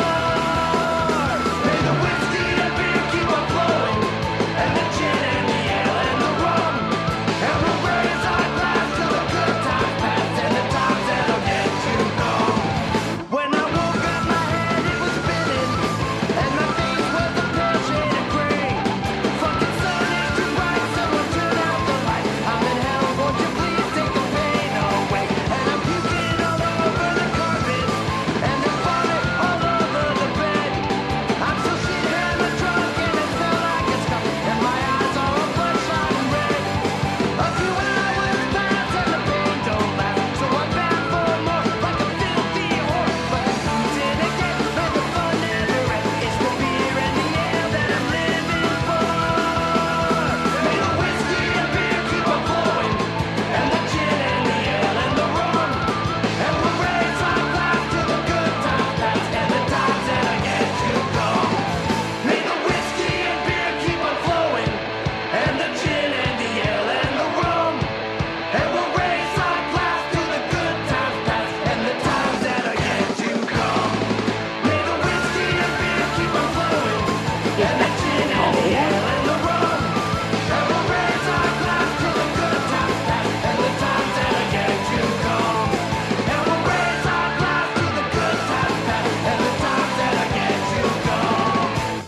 floor. May the whiskey and beer keep on flowing, and the gin and the ale and the rum, and we'll raise our glass to the good times past and the times that are yet to come. When I woke up, my head it was spinning, and my face was a pale shade of gray. Fucking sun is too bright, someone turn out the light. I'm in hell, won't you please take the pain away? And I'm puking all over the carpet, and the vomit all over the bed. I'm so shit hammered drunk, and I smell like it's coming, and my eyes are all bloodshot and red. A few hours pass and the pain don't last, so I'm back for more like a filthy whore. But the food's in again, and the fun never ends. It's the beer and the ale that I'm living for. May the whiskey and beer keep on flowing, and the gin and the ale and the rum, and we'll raise our glass to the good times past and the times that are yet to come. May the whiskey and beer keep on flowing, and the gin and the ale and the rum, and we'll raise our glass to the good times past and the times that are yet to come. May the whiskey and beer keep on flowing, and the gin and the ale and the rum, and we'll raise our glass to the good times past and the times that are yet to come. And we'll raise our glass to the good times past and the times that are yet to come.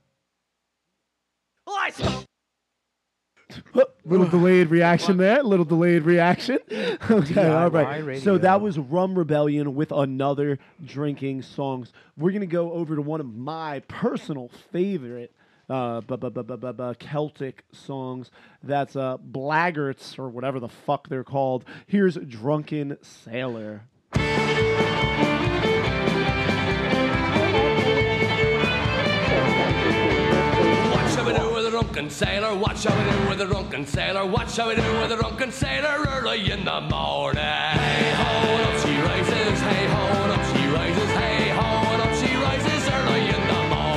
Little delayed reaction there. Little delayed reaction. Okay, all right. radio. So that was Rum Rebellion with another drinking songs. We're going to go over to one of my personal favorite Celtic songs. That's Blaggarts, or whatever the fuck they're called. Here's Drunken Sailor. What shall we do with a drunken sailor? What shall we do with a drunken sailor? What shall we do with a drunken sailor early in the morning? Hey ho, and up she rises. Hey ho, and up she rises. Hey ho, and up she rises early in the morning.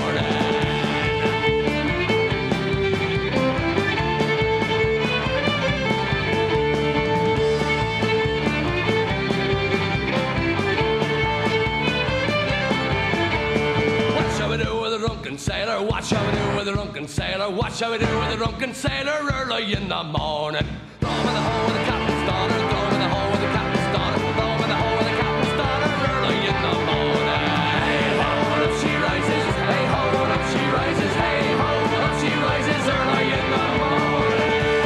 What shall we do with a drunken sailor? What shall we do with a drunken sailor? What shall we do with a drunken sailor early in the morning? Throw him in the hole with the captain's daughter. Throw him in the hole with the captain's daughter. Throw him in the hole with the captain's daughter early in the morning. Hey ho, and up she rises. Hey ho, and up she rises. Hey ho, and up she rises early in the morning.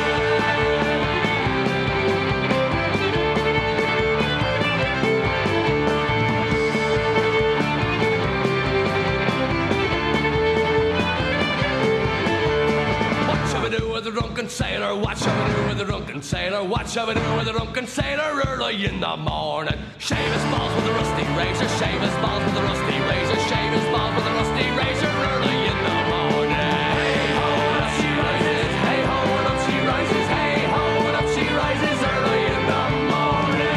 What shall we do with a drunken sailor? What shall we do with a drunken sailor? What shall we do with a drunken sailor early in the morning? Shave his balls with a rusty razor. Shave his balls with a rusty razor. Shave his balls with a rusty razor early in the morning. Hey ho, and up she rises. Hey ho, and up she rises. Hey ho, and up she rises early in the morning.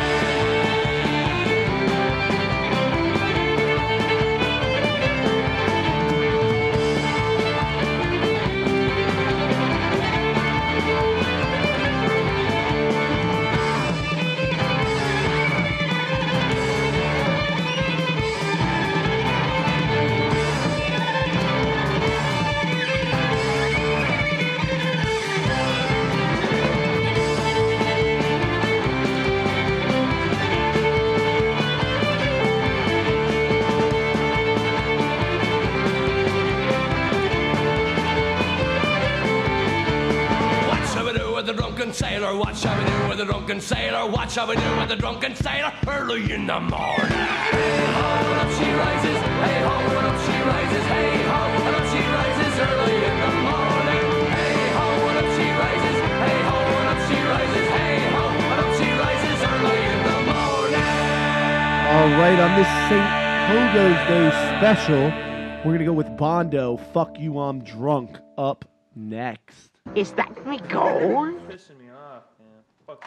What shall we do with the drunken sailor? What shall we do with the drunken sailor? What shall we do with the drunken sailor early in the morning? Hey ho, and up she rises. Hey ho, and up she rises. Hey ho, and up she rises early in the morning. Hey ho, and up she rises. Hey ho, and up she rises. Hey ho, and up she rises early in the morning. All right, on this St. Pogo's Day special, we're going to go with Bondo, Fuck You, I'm Drunk, up next. Is that me goal? Pissing me off, man. Fuck.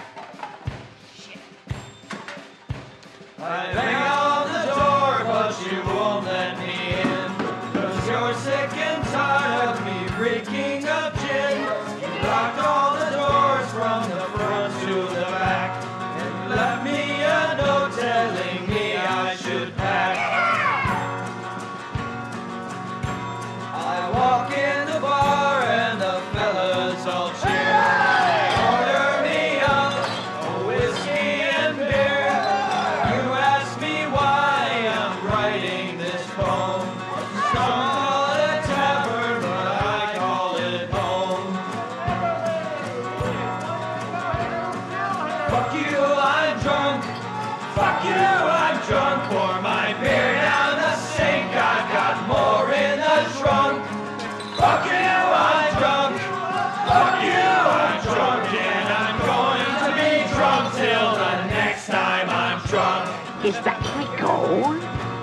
I bang on the door, but you won't let me in. 'Cause you're sick and tired of me reeking of gin. You locked all the doors from the front to the back and left me a note telling me I should pack. I walk in the bar and the fellas all cheer. They order me up a whiskey and beer. You ask me why I'm writing this poem. Some call it a tavern, but I call it home. Fuck you, I'm drunk. Fuck you, I'm drunk. Pour my beer down the sink. I've got more in the trunk. Fuck you, I'm drunk. Fuck you, I'm drunk. And I'm going to be drunk till the next time I'm drunk. Is that me goal?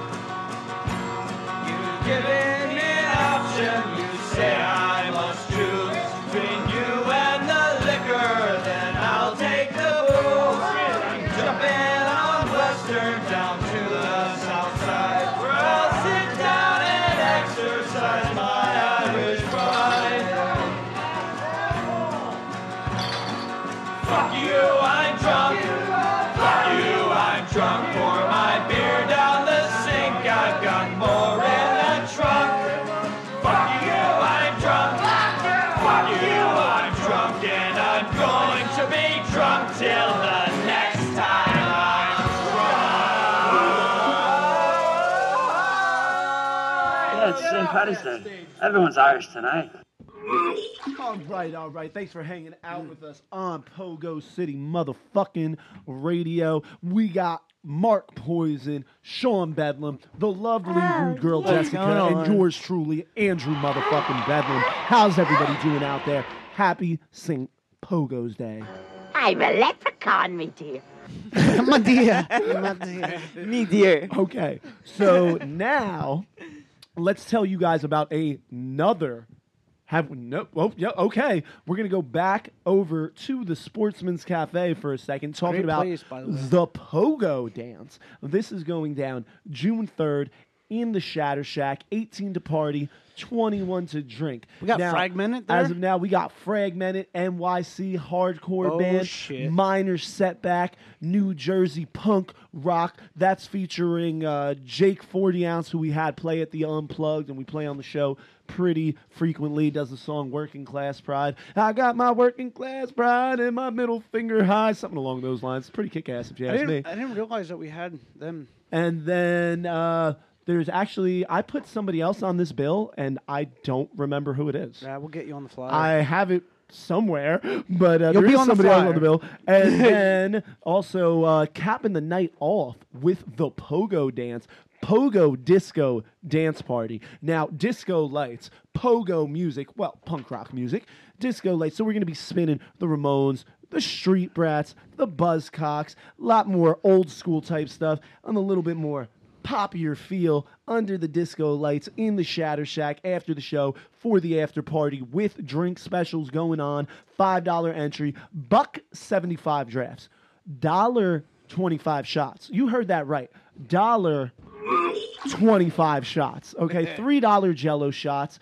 You've given me an option. You say I must choose between you and the liquor. Then I'll take the booze. I'm jumping on Western down to the south side, where I'll sit down and exercise my Irish pride. Fuck you, I'm drunk. Fuck you, I'm drunk. Pour my beer down the sink. I've got more in the trunk. Fuck you, I'm drunk. Fuck you, I'm drunk. And I'm going to be drunk till the next time I'm drunk. Yeah, it's St. Paddy's Day. Everyone's Irish tonight. All right. Thanks for hanging out with us on Pogo City motherfucking radio. We got Mark Poison, Sean Bedlam, the lovely rude girl Jessica, and yours truly, Andrew motherfucking Bedlam. How's everybody doing out there? Happy St. Pogo's Day. I'm a leprechaun, me dear. My dear. Me dear. Okay, so now let's tell you guys about another. Okay. We're gonna go back over to the Sportsman's Cafe for a second, talking Great about place, by the way. the Pogo Dance. This is going down June 3rd in the Shatter Shack. 18 to party, 21 to drink. We got now, Fragmented there? As of now, we got Fragmented, NYC hardcore band, shit. Minor Setback, New Jersey punk rock. That's featuring Jake 40 Ounce, who we had play at the Unplugged, and we play on the show pretty frequently. Does the song Working Class Pride. I got my working class pride and my middle finger high. Something along those lines. Pretty kick-ass if you ask me. I didn't realize that we had them. And then there's actually, I put somebody else on this bill, and I don't remember who it is. Yeah, we'll get you on the fly. I have it somewhere, but You'll there be is on the somebody else flyer. on the bill. And then also capping the night off with the Pogo Dance. Pogo Disco Dance Party. Now, disco lights, pogo music, well, punk rock music, disco lights. So we're going to be spinning the Ramones, the Street Brats, the Buzzcocks, a lot more old school type stuff, and a little bit more poppier feel under the disco lights in the Shatter Shack after the show for the after party with drink specials going on. $5 entry, $1.75 drafts, $1.25 shots. You heard that right. $1.25 shots. Okay, $3 Jello shots,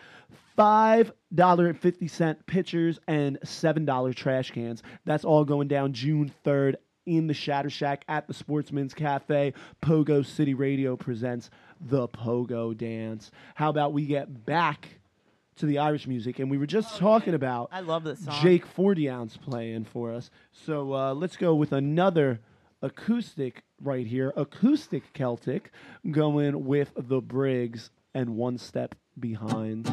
$5.50 pitchers, and $7 trash cans. That's all going down June 3rd in the Shatter Shack at the Sportsman's Cafe. Pogo City Radio presents the Pogo Dance. How about we get back to the Irish music? And we were just talking about I love this song. Jake 40 Ounce playing for us. So let's go with another acoustic right here. Acoustic Celtic going with the Briggs and One Step Behind.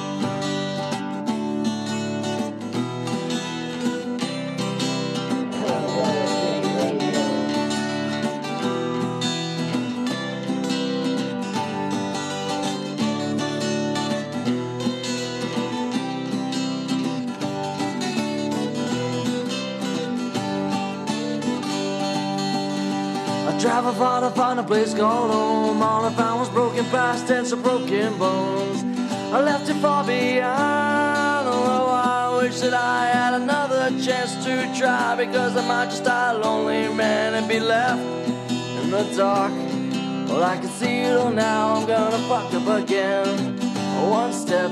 Travel far to find a place called home. All I found was broken past and some broken bones. I left it far behind, although I wish that I had another chance to try, because I might just die a lonely man and be left in the dark. Well, I can see it all now, I'm gonna fuck up again. One step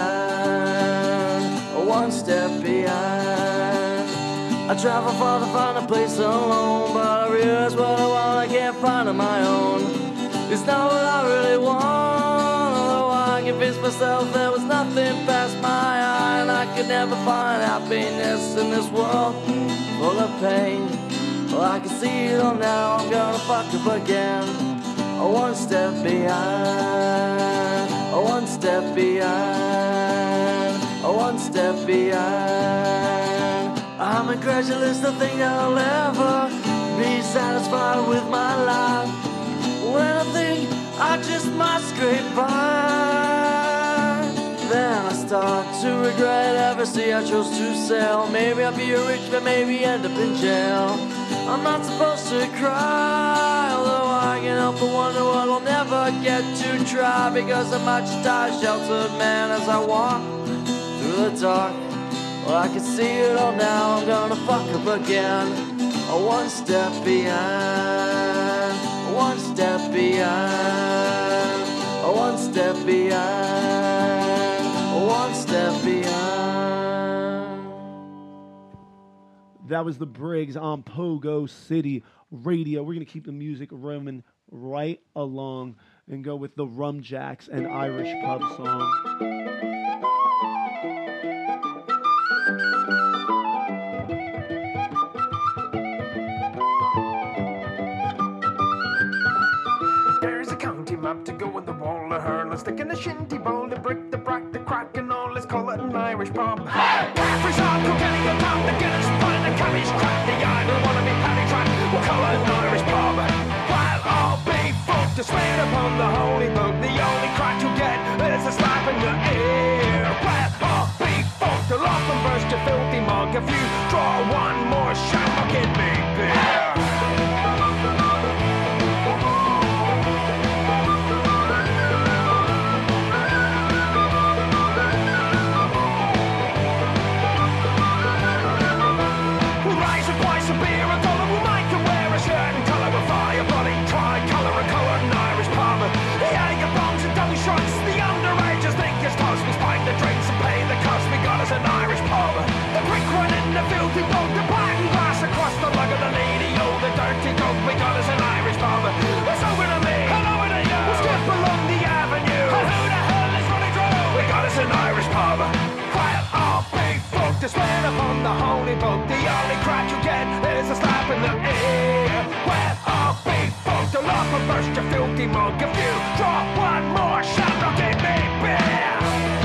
behind, one step behind. I travel far to find a place alone, but I realize what I want I can't find on my own. It's not what I really want, although I convinced myself there was nothing past my eye, and I could never find happiness in this world full of pain. Well, I can see it all now, I'm gonna fuck up again. One step behind, one step behind, one step behind. I'm incredulous to think that I'll ever be satisfied with my life, when I think I just might scrape by. Then I start to regret every sea I chose to sail. Maybe I'll be rich, but maybe end up in jail. I'm not supposed to cry, although I can't help but wonder what I'll never get to try, because I might just die a sheltered man as I walk through the dark. Well, I can see it all now, I'm gonna fuck up again. One step behind, one step behind, one step behind, one step behind. That was the Briggs on Pogo City Radio. We're going to keep the music roaming right along and go with the Rum Jacks and Irish Pub song. There's a county map to go with the wall of her. Let's stick in the shinty bowl, the brick, the brack, the crack, and all. Let's call it an Irish pub. Every song cook getting the top, the Guinness pint, the cabbage crap, the idle wanna be paddy track. We'll call it an Irish pub. While all be fucked to swear upon the holy book, the only crack you get is a slap in the ear. While all be fucked, the laugh and burst your filthy mug if you draw one more shamrock in me beer. An Irish pub. The brick one in the filthy boat, the black glass across the lug of the lady, oh the dirty dog. We got us an Irish pub. It's over to me, and over to you. We'll skip along the avenue. And who the hell is running through? We got us an Irish pub. Quiet off, big folk, to swear upon the holy book. The only crack you get is a slap in the ear. Quiet off, big folk, to laugh and burst your filthy mug. If you drop one more shamrock in me beer.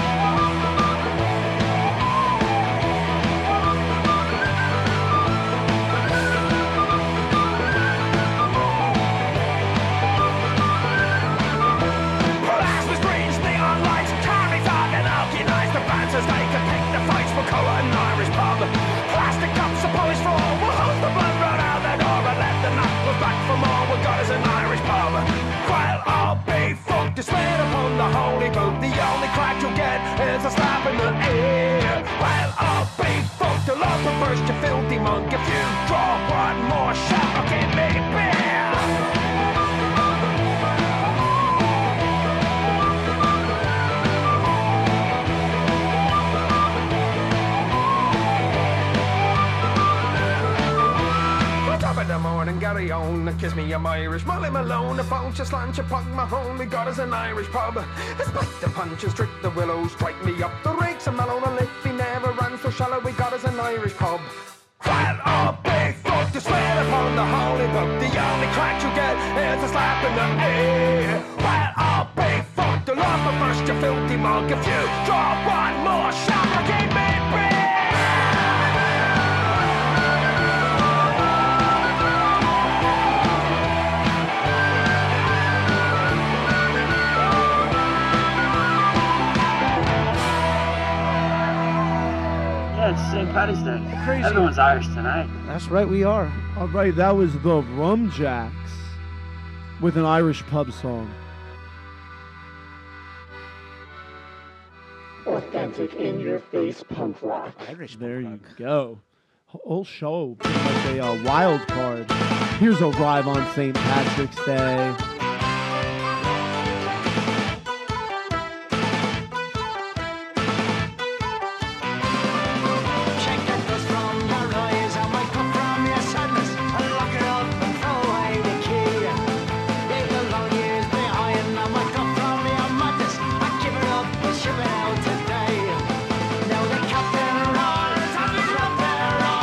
They can pick the fights for colour and Irish pub. Plastic cups are polished for all. We'll hose the blood right out the door and let the knuckles back for more. We got us an Irish pub. While I'll be fucked to swear upon the holy book, the only crack you'll get is a slap in the ear. While I'll be fucked to love and burst your filthy monk if you draw one more shamrock in me beer. The morning, Gary on, kiss me, I'm Irish. Molly Malone, the phone, just lunch, a pug, Mahone. We got us an Irish pub. Despite the punches, trick the willows, strike me up the rakes, and Malone, and Liffey never ran so shallow. We got us an Irish pub. While all big folk to swear upon the holy book, the only crack you get is a slap in the ear. While all big folk to laugh and burst your filthy mug if you draw one more shamrock in me beer. Yeah, it's St. Paddy's Day. Crazy. Everyone's Irish tonight. That's right, we are. All right, that was the Rum Jacks with an Irish pub song. Authentic in-your-face punk rock. There you go. Whole show pretty much a wild card. Here's a Rive on St. Patrick's Day.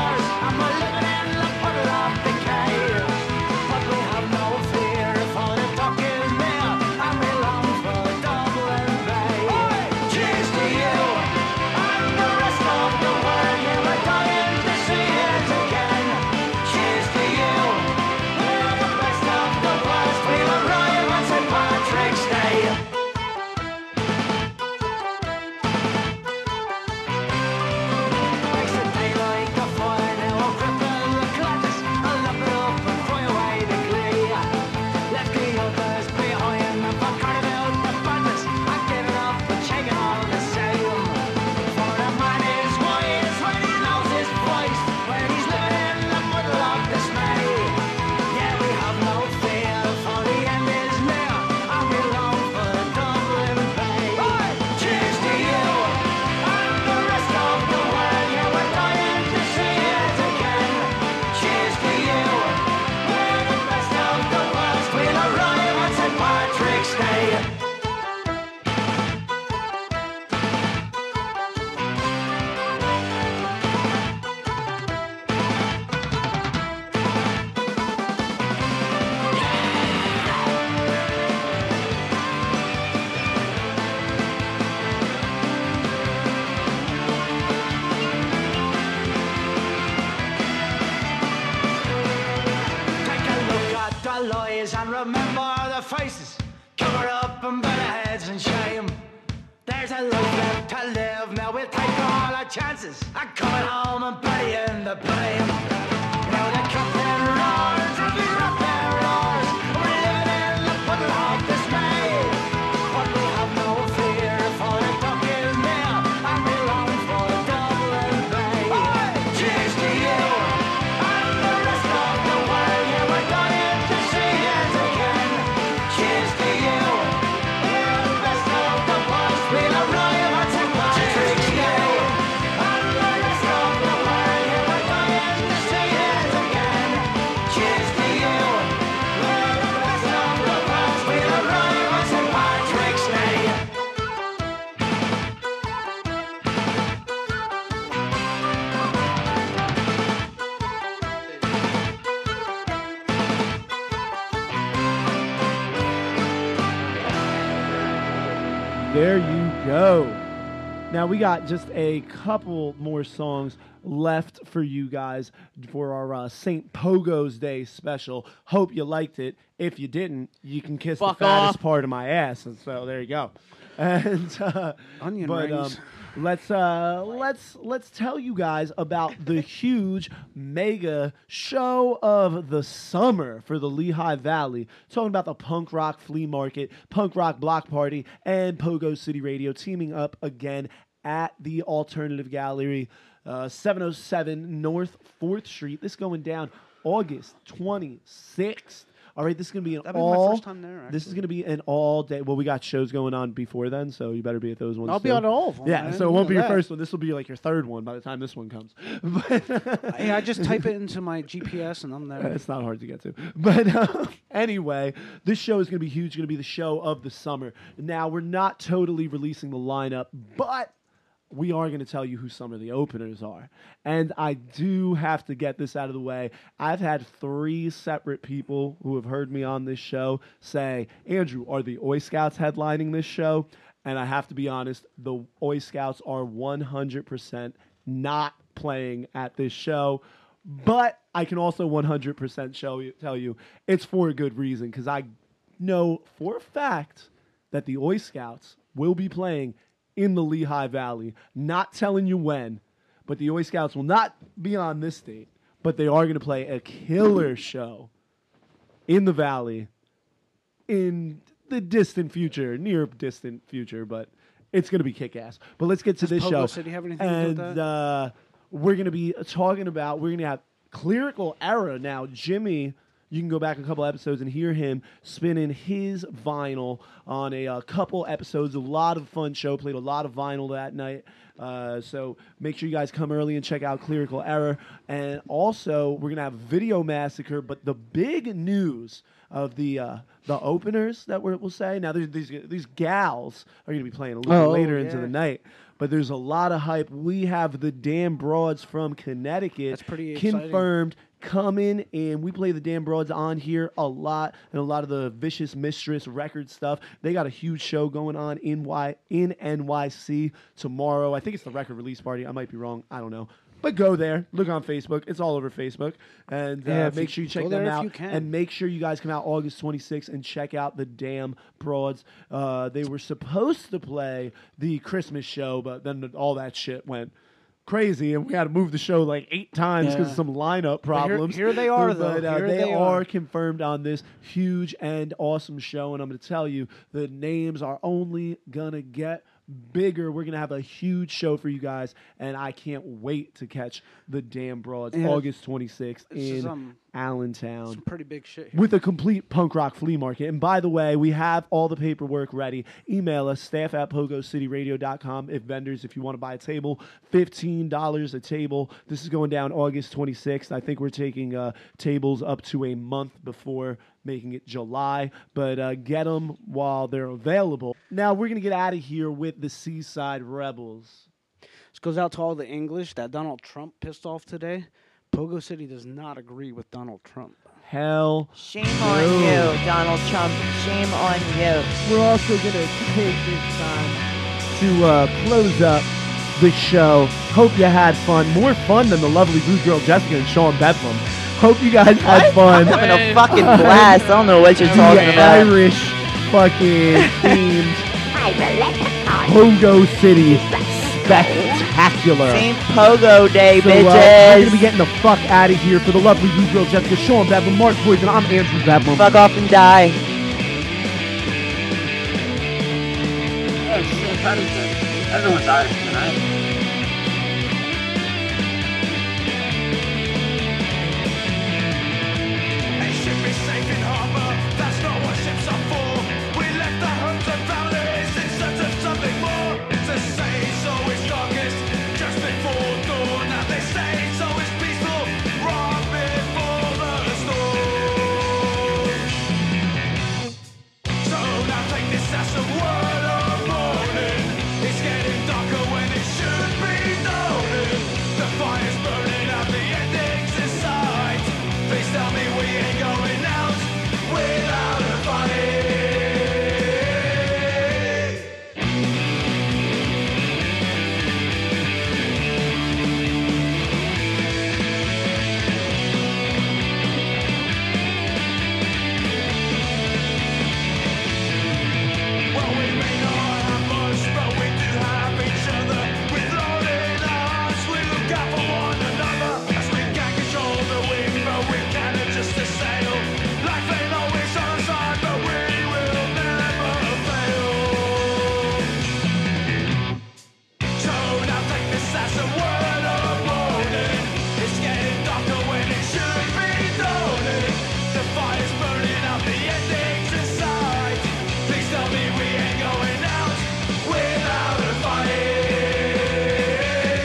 But we have no fear for the days and remember the faces covered up in better heads and shame. There's a life left to live, now we'll take all our chances. I'm coming home and burying the blame. Now the captain roars and we rock their roars. We're living in the puddle of dismay. But we have no fear for the duck is near, and we long for Dublin Bay. Cheers to you and the rest of the world. Yeah, we're dying to see it again. Cheers to you. We're the best of the boys. We'll arrive at St. Patrick's Day. And the rest of the world. Yeah, we're dying to see it again. Cheers to you. We're the best of the boys. We'll arrive at St. Patrick's Day. There you go. Now we got just a couple more songs left for you guys for our St. Pogo's Day special. Hope you liked it. If you didn't, you can kiss Fuck the fattest off. part of my ass. And so there you go. And Onion but, rings. let's tell you guys about the huge mega show of the summer for the Lehigh Valley. Talking about the punk rock flea market, punk rock block party, and Pogo City Radio teaming up again at the Alternative Gallery, 707 North 4th Street. This going down August 26th. All right, this is going to be an That'd be my first time there, This is going to be an all day. Well, we got shows going on before then, so you better be at those ones. I'll be too. on all of them, Yeah, man. so it You won't know be your that. first one. This will be like your third one by the time this one comes. Hey, I just type it into my GPS and I'm there. It's not hard to get to. But anyway, this show is going to be huge. It's going to be the show of the summer. Now, we're not totally releasing the lineup, but we are going to tell you who some of the openers are. And I do have to get this out of the way. I've had 3 separate people who have heard me on this show say, Andrew, are the Oi Scouts headlining this show? And I have to be honest, the Oi Scouts are 100% not playing at this show. But I can also 100% tell you it's for a good reason, because I know for a fact that the Oi Scouts will be playing in the Lehigh Valley. Not telling you when, but the Oi Scouts will not be on this date, but they are going to play a killer show in the Valley in the distant future, near distant future, but it's going to be kick-ass. But let's get to Does this Pogo show. City have anything to do with that? We're going to be talking about, we're going to have Clerical Error. Now, Jimmy, you can go back a couple episodes and hear him spinning his vinyl on a couple episodes. A lot of fun show. Played a lot of vinyl that night. So make sure you guys come early and check out Clerical Error. And also, we're going to have Video Massacre. But the big news of the openers that we'll say, now these gals are going to be playing a little bit later into the night. But there's a lot of hype. We have the Damn Broads from Connecticut. That's pretty exciting. Confirmed. Coming, and we play the Damn Broads on here a lot, and a lot of the Vicious Mistress record stuff. They got a huge show going on in NYC tomorrow. I think it's the record release party. I might be wrong. I don't know. But go there. Look on Facebook. It's all over Facebook. And make sure you check them out. And make sure you guys come out August 26th and check out the Damn Broads. They were supposed to play the Christmas show, but then all that shit went crazy, and we had to move the show like 8 times because of some lineup problems. Here they are, though. But they are confirmed on this huge and awesome show, and I'm going to tell you, the names are only going to get bigger. We're going to have a huge show for you guys, and I can't wait to catch the Damn Broads August 26th in Allentown. Some pretty big shit here. With a complete punk rock flea market. And by the way, we have all the paperwork ready. Email us, staff@pogocityradio.com. If you want to buy a table, $15 a table. This is going down August 26th. I think we're taking tables up to a month before making it July. But get them while they're available. Now we're going to get out of here with the Seaside Rebels. This goes out to all the English that Donald Trump pissed off today. Pogo City does not agree with Donald Trump. Hell Shame on you, Donald Trump. Shame on you. We're also going to take this time to close up the show. Hope you had fun. More fun than the lovely Blue Girl Jessica and Sean Bedlam. Hope you guys had fun. I'm having a fucking blast. I don't know what you're talking about. Irish fucking themed Pogo City spectacular. St. Pogo Day, So, bitches. we're gonna be getting the fuck out of here. For the lovely blue girl Jessica, Sean Bedlam, Mark Poison, I'm Andrew Bedlam. Fuck off and die. Yeah, it's St. Patrick's Day. Everyone's Irish tonight. They should be safe in harbor. That's not what ships are for. We left our homes and families in search of something more. To say it's always darkest just before dawn. Now they say it's always peaceful right before the storm. So now take this as a word of warning. It's getting darker when it should be dawning. The fire's burning out, the ending's in sight. Please tell me we ain't going out without a fight. Well, we may not have much, but we do have each other. With love in our hearts, we look out for one another. As we can't control the wind, but we can adjust the sail. Life ain't always on our side, but we will never fail. So now take this as a word of warning. It's getting darker when it should be dawning. The fire's burning out, the ending's in sight. Please tell me we ain't going out without a fight.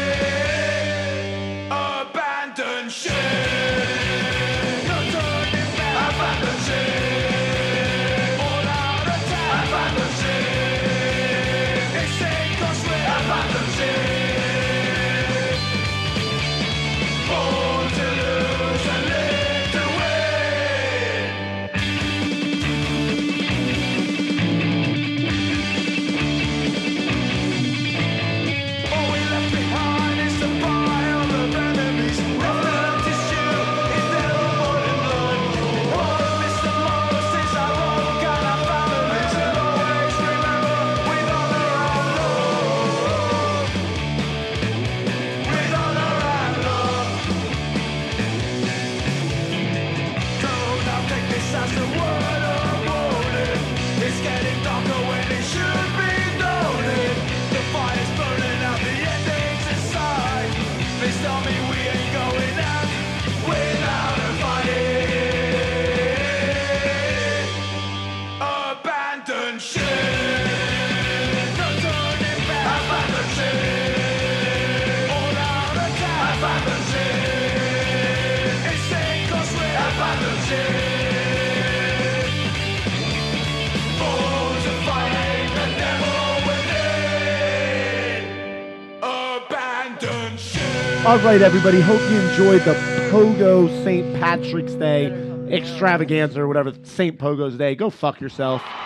Abandon ship. No turning back. Abandon ship. All out attack. Abandon ship. It's sink or swim. Abandon ship. Born to lose and live to win. All we left behind is a pile of enemies. Nothing to shoot in their own blood. What I miss the most is our own kind of families. And always remember, with honor and love. With honor and love. So now take this as a word of warning. It's getting darker when it should be dawning. The fire's burning out, the ending's in sight. Please tell me we ain't going out without a fight. Abandon ship. No turning back. Abandon ship. All out attack. Abandon ship. It's sink or swim. Abandon ship. Born to fight the devil within. Abandon ship. All right, everybody. Hope you enjoyed the Pogo St. Patrick's Day extravaganza or whatever. St. Pogo's Day. Go fuck yourself.